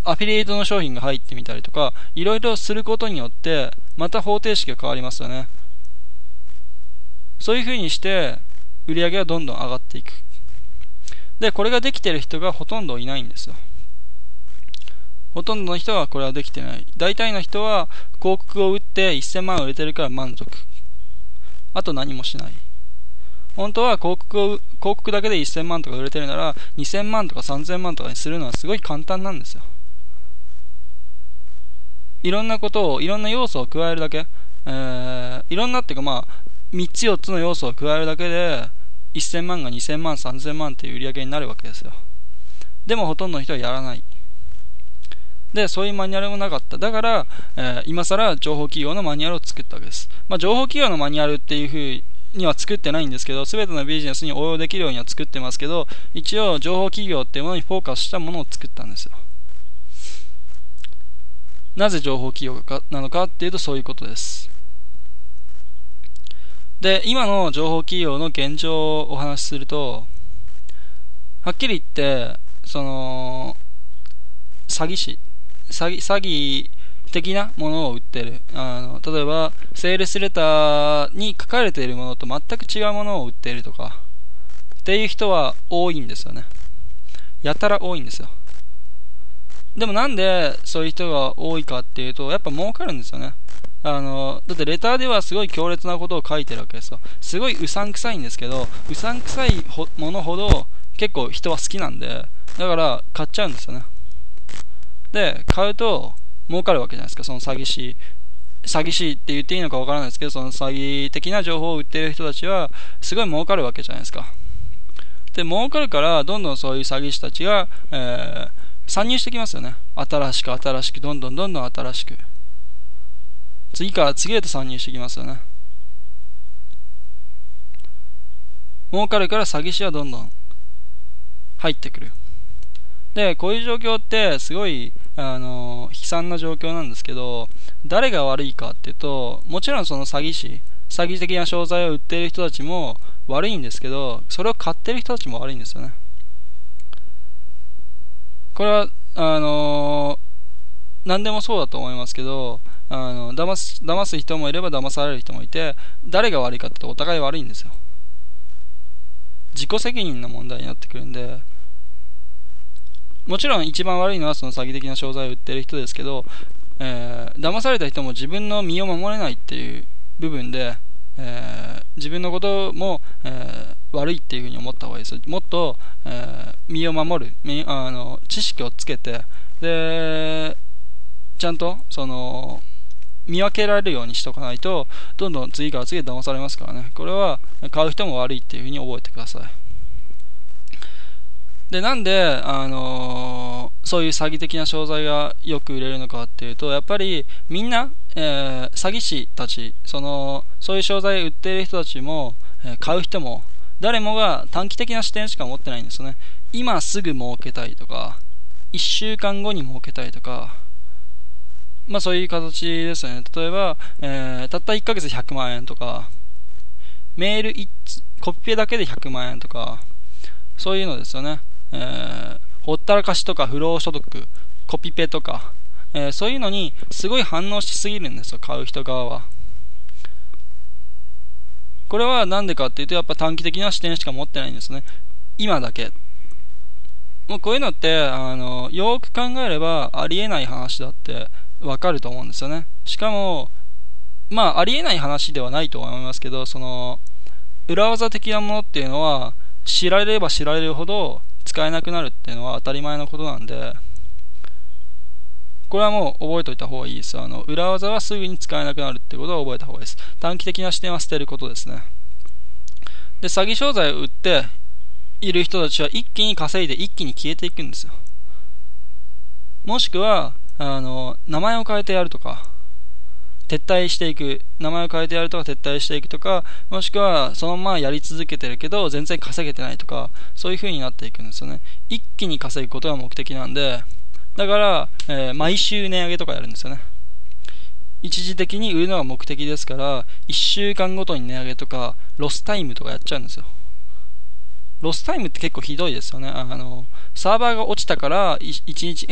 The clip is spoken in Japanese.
アフィリエイトの商品が入ってみたりとか、いろいろすることによってまた方程式が変わりますよね。そういう風にして売り上げがどんどん上がっていく。でこれができている人がほとんどいないんですよ。ほとんどの人はこれはできてない。大体の人は広告を打って1000万売れてるから満足。あと何もしない。本当は広告だけで1000万とか売れてるなら2000万とか3000万とかにするのはすごい簡単なんですよ。いろんなことを、いろんな要素を加えるだけ、いろんなっていうか3つ4つの要素を加えるだけで1000万が2000万3000万っていう売り上げになるわけですよ。でもほとんどの人はやらない。でそういうマニュアルもなかった。だから、今更情報企業のマニュアルを作ったわけです。情報企業のマニュアルっていう風には作ってないんですけど、全てのビジネスに応用できるようには作ってますけど、一応情報企業っていうものにフォーカスしたものを作ったんですよ。なぜ情報企業なのかっていうとそういうことです。で今の情報企業の現状をお話しすると、はっきり言って詐欺的なものを売っている。例えばセールスレターに書かれているものと全く違うものを売っているとかっていう人は多いんですよね。やたら多いんですよ。でもなんでそういう人が多いかっていうと、やっぱ儲かるんですよね。だってレターではすごい強烈なことを書いてるわけですよ。すごいうさんくさいんですけど、うさんくさいものほど結構人は好きなんで、だから買っちゃうんですよね。で買うと儲かるわけじゃないですか。その詐欺師って言っていいのかわからないですけど、その詐欺的な情報を売っている人たちはすごい儲かるわけじゃないですか。で儲かるからどんどんそういう詐欺師たちが、参入してきますよね。新しくどんどん新しく次から次へと参入してきますよね。儲かるから詐欺師はどんどん入ってくる。でこういう状況ってすごい悲惨な状況なんですけど、誰が悪いかっていうと、もちろんその詐欺的な商材を売っている人たちも悪いんですけど、それを買っている人たちも悪いんですよね。これは何でもそうだと思いますけど、騙す人もいれば騙される人もいて、誰が悪いかって言うとお互い悪いんですよ。自己責任の問題になってくるんで、もちろん一番悪いのはその詐欺的な商材を売っている人ですけど、騙された人も自分の身を守れないっていう部分で、自分のことも、悪いっていうふうに思った方がいいです。もっと、身を守る知識をつけて、でちゃんと見分けられるようにしとかないと、どんどん次から次へ騙されますからね。これは買う人も悪いっていうふうに覚えてください。でなんで、そういう詐欺的な商材がよく売れるのかっていうと、やっぱりみんな、詐欺師たち、そういう商材を売っている人たちも、買う人も誰もが短期的な視点しか持ってないんですよね。今すぐ儲けたいとか、1週間後に儲けたいとか、そういう形ですよね。例えば、たった1ヶ月100万円とか、メール1通コピペだけで100万円とか、そういうのですよね。ほったらかしとか不労所得、コピペとか、そういうのにすごい反応しすぎるんですよ、買う人側は。これはなんでかっていうと、やっぱ短期的な視点しか持ってないんですね。今だけ。もうこういうのってよーく考えればありえない話だってわかると思うんですよね。しかもありえない話ではないと思いますけど、その裏技的なものっていうのは知られれば知られるほど使えなくなるっていうのは当たり前のことなんで、これはもう覚えておいた方がいいです。裏技はすぐに使えなくなるってことは覚えた方がいいです。短期的な視点は捨てることですね。で詐欺商材を売っている人たちは一気に稼いで一気に消えていくんですよ。もしくは名前を変えてやるとか撤退していく、名前を変えてやるとか撤退していくとか、もしくはそのままやり続けてるけど全然稼げてないとか、そういう風になっていくんですよね。一気に稼ぐことが目的なんで、だから、毎週値上げとかやるんですよね。一時的に売るのが目的ですから、1週間ごとに値上げとかロスタイムとかやっちゃうんですよ。ロスタイムって結構ひどいですよね。サーバーが落ちたから1日